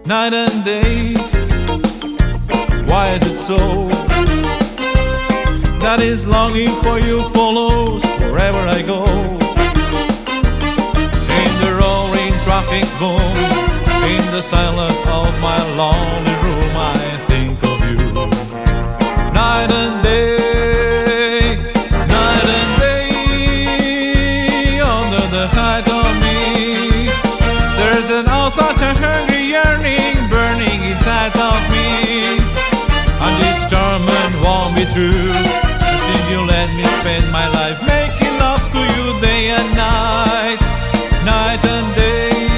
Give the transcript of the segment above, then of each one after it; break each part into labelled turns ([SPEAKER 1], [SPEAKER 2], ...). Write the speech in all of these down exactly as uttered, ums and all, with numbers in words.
[SPEAKER 1] night and day. Why is it so that his longing for you follows wherever I go? In the roaring traffic's boom, in the silence of my lonely room, I think of you night and day, night and day. Under the height of me, there's an oh such a hungry yearning burning inside of me. I'm determined, won't be through until you let me spend my life making love to you day and night, night and day.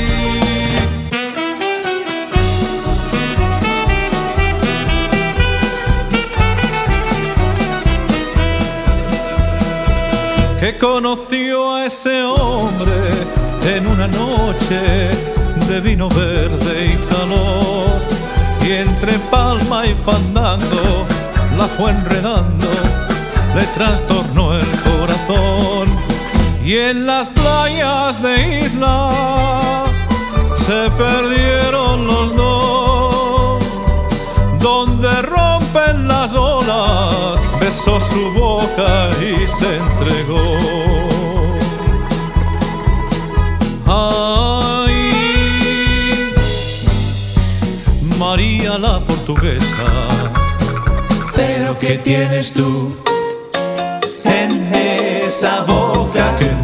[SPEAKER 1] Que conoció a ese hombre en una noche de vino verde y calor, y entre palma y fandango la fue enredando, le trastornó el corazón. Y en las playas de isla se perdieron los dos, donde rompen las olas, besó su boca y se entregó. Ay, María la portuguesa, pero ¿qué tienes tú en esa boca que